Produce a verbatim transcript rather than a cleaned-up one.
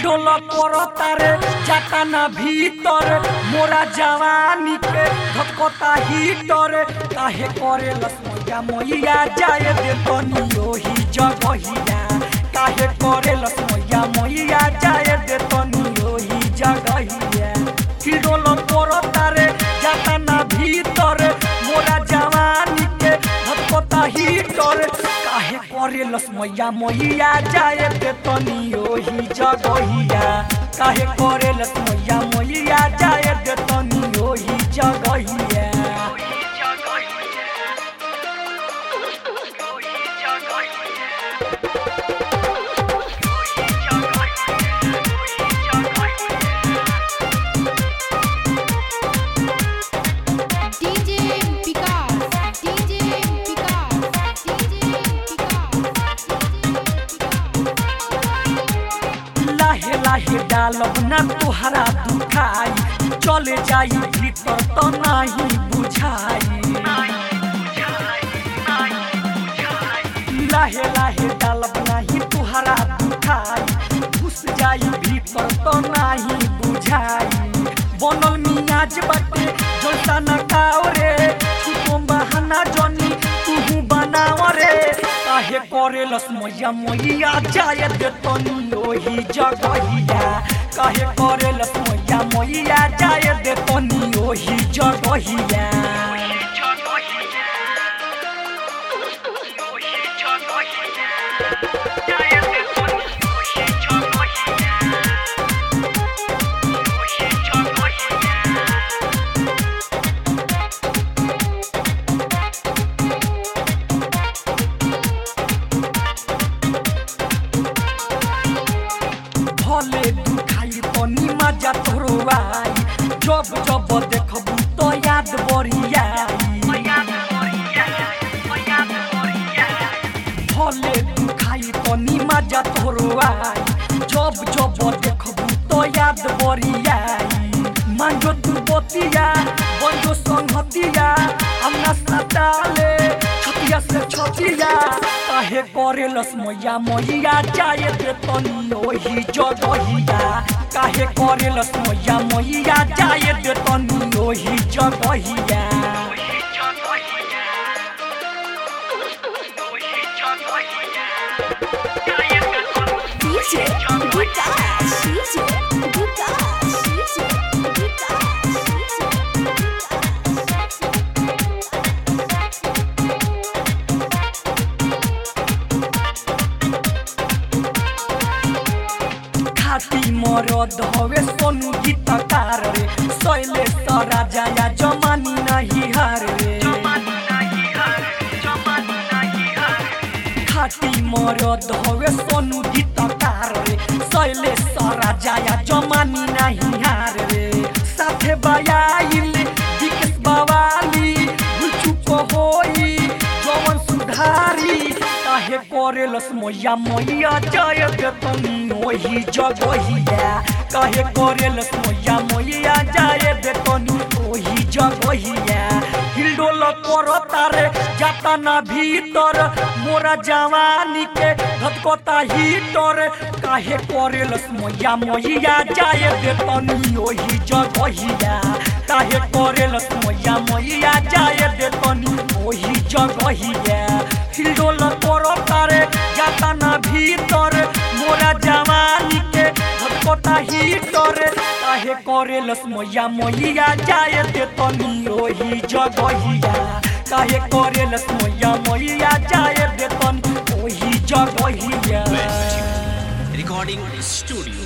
हिडोल करतारे जाता ना भीतर मोरा जवानी के धकता हीटर काहे करे लसमैया मैया जाए दे तनी ओही जगहिया काहे करे लसमैया मैया जाए दे तनी ओही जगहिया हिडोल करतारे जाता ना भीतर मोरा जवानी के धकता हीटर काहे करे लसमैया मैया जाए दे तनी ओही जगहिया काहे करे लसमैया मैया जाए दे तनी ओही जगहिया लाहे डालब ना तुहरा दुखाई चले जाई भीतर तो नहीं बुझाई लाहे लाहे डालब नहीं तुहरा दुखाई घुस जाई भीतर तो नहीं बुझाई बनल मियाज बाटे जलसा न खाओ रे तुम बहाना जनी तू बनाव रे काहे करे लसमैया मैया जाए दे तनी ओही जगहिया काहे करे लसमैया मैया जाए दे तनी ओही जगहिया भले दुखाई तनी मजा तोरवाई जब जब देखबू तो याद बरियाई भले दुखाई तनी मजा तोरवाई जब जब देखबू तो याद बरियाई मांगो तू बतिया बंजो संगतिया हमना सताले छतिया से छतिया काहे करे लसमैया मैया जाए दे तनी ओही जगहिया काहे करे लसमैया मैया जाए दे तनी ओही जगहिया DJ Vikas DJ Vikas DJ खाती मरद हवे सोनू गीतकार रे सैले सरा जाया जमानी नहीं हार रे खाती मरद हवे सोनू गीतकार रे सैले सरा जाया जमानी नहीं हार रे साथे बायाइल विकेश बवाली भूचुक होई जवन सुधारी काहे करे लसमैया मैया जाए दे तनी ओही जगहिया काहे करे लसमैया मैया जाए दे तनी ओही जगहिया हिलडोल करतारे जाता ना भीतर मोरा जवानी के धकता हीटर काहे करे लसमैया मैया जाए दे तनी ओही जगहिया काहे करे लसमैया मैया जाए दे तनी ओही जगहिया हिलडोल करतारे जाता ना भीतर मोरा जवानी के धकता हीटर काहे करे लसमैया मैया जाए दे तनी ओही जगहिया काहे करे लसमैया मैया जाए दे तनी ओही जगहिया Recording studio.